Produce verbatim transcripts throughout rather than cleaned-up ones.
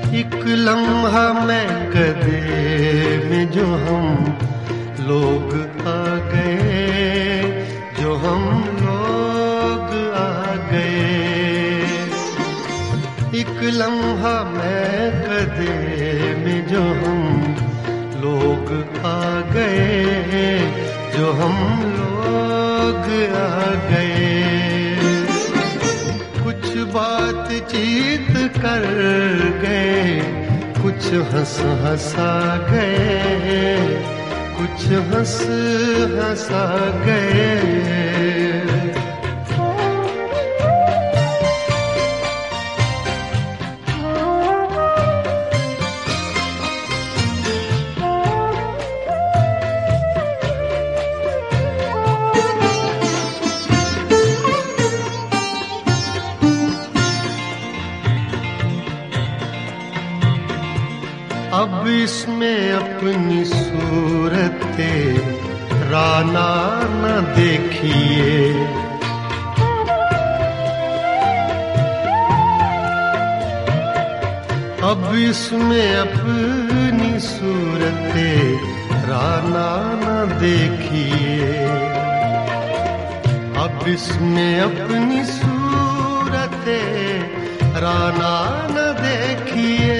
एक लम्हा मैं कदे में जो हम लोग आ गए, जो हम लोग आ गए। एक लम्हा मैं कदे में जो हम लोग आ गए, जो हम लोग आ गए। कुछ बातचीत कर गए, कुछ हंस हंसा गए, कुछ हंस हंसा गए। अब इसमें अपनी सूरत राना न देखिए, अब इसमें अपनी सूरत राना न देखिए, अब इसमें अपनी सूरत राना न देखिए।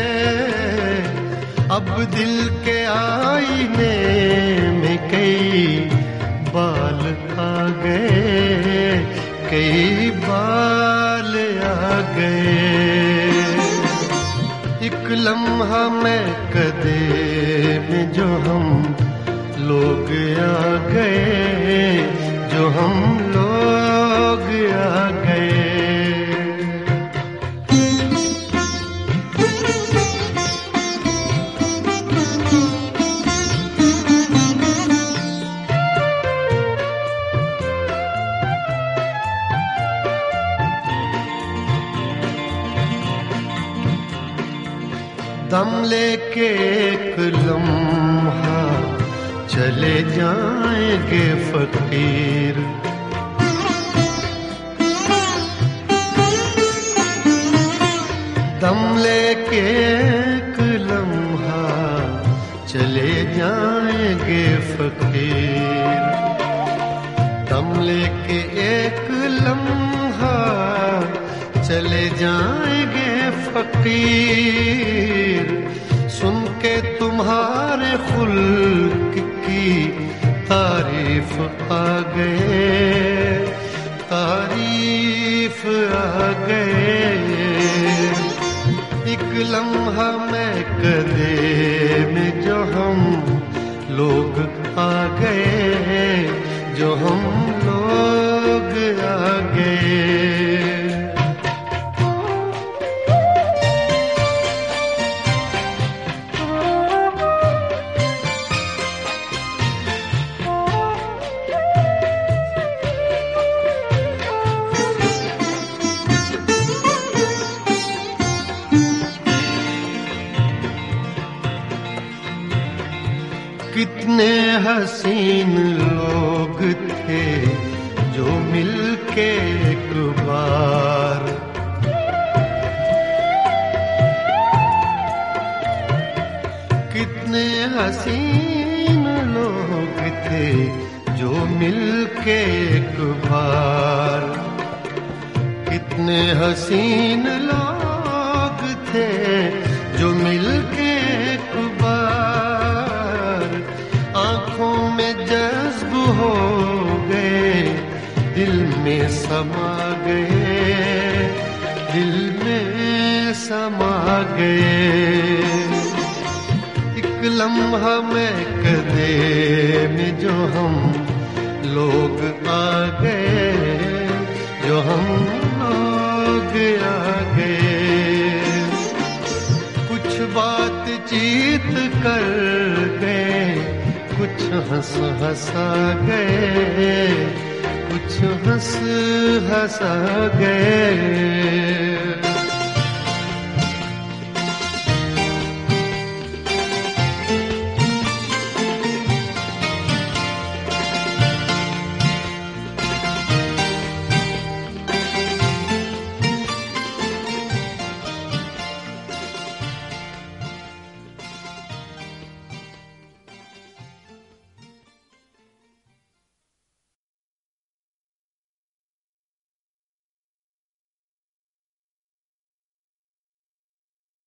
अब दिल के आईने में कई बाल आ गए, कई बाल आ गए। एक लम्हा मैं कदे में जो हम लोग आ गए, जो हम लोग आ गए। दम लेके एक लम्हा चले जाएंगे फकीर, दम लेके एक लम्हा चले जाएंगे फकीर, दम लेके एक लम्हा चले जाएंगे फकीर। सुन के तुम्हारे खुल्क की तारीफ आ गए, तारीफ आ गए। एक लम्हा मैं कदे में जो हम लोग आ गए, जो हम लोग आ गए। कितने हसीन लोग थे जो मिलके एक बार, कितने हसीन लोग थे जो मिलके एक बार, कितने हसीन लोग थे जो मिलके एक बार। आँखों में जज्ब हो गए, दिल में समा गए, दिल में समा गए। एक लम्हा मैं कदे में जो हम लोग आ गए, जो हम लोग आ गए। कुछ बातचीत कर गए, कुछ हंस हंसा गए, कुछ हंस हंसा गए।